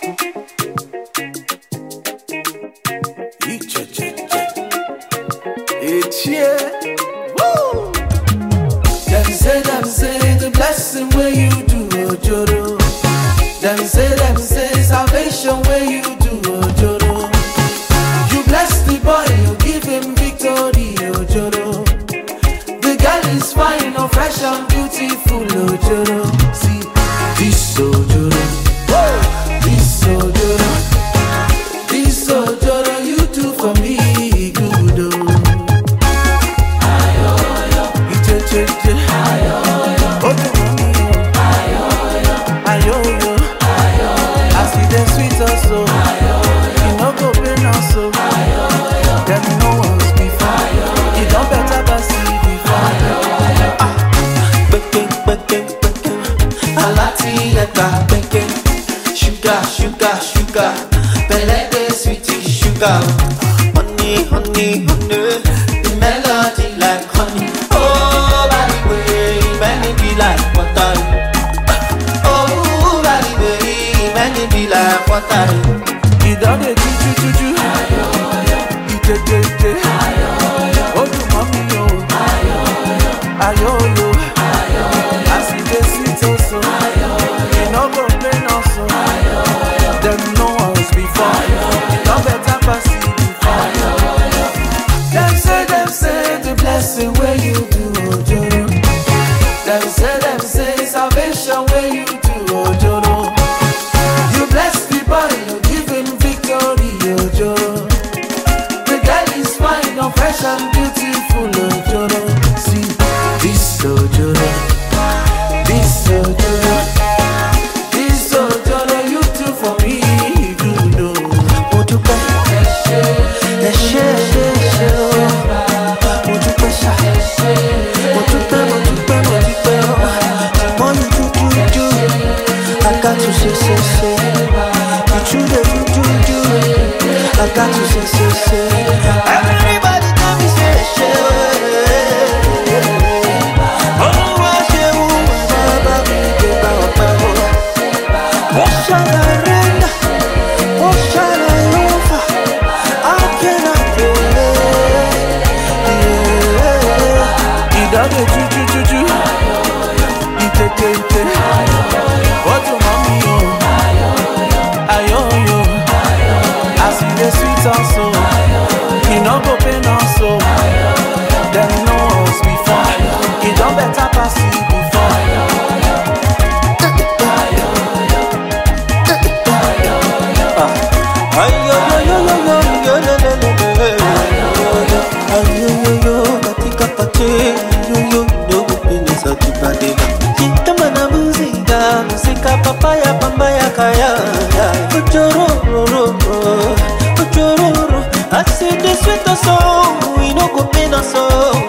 It's yeah. Woo! Them say the blessing where you do, Ojoro. Them say salvation where you do, Ojoro. You bless the boy, you give him victory, Ojoro. The girl is fine, no fresh and beautiful, Ojoro. See, this Ojoro, this Ojoro, this Ojoro, you do for me good, oh. So, you know go pain also. Them no one's before. You don't better pass it before. Beke, alati eka beke. Sugar, belede sweetie sugar. Honey, the melody like honey. Oh, by the way, melody like water. Oh, by the way, melody like water. You done it, ju. Oh, you mommy, yo. Ayo. I see the sweet also. You know go play also. Them no one's before. You don't better pass it before. Them say the blessing where you do, Ojoro. Them say salvation where you do, Ojoro. You bless the boy, you give him victory, Ojoro. The girl is fine, no fresh and beautiful, Ojoro. See, this Ojoro, you do for me good, oh. Odupe, I got to say. I got to say. Everybody tell me say. Oh, I say, what shall I render? What shall I offer? How can I pray? You done it, ju. Ite. What you mommy, oh? Ayo. I see the sweet also. You know go pain also. Them knows before. You don't better pass it before. Ayo, katika pate. Kitama na muzika papaya pambaya kaya. Ojoro, I see the sweet soul, we no go pain so.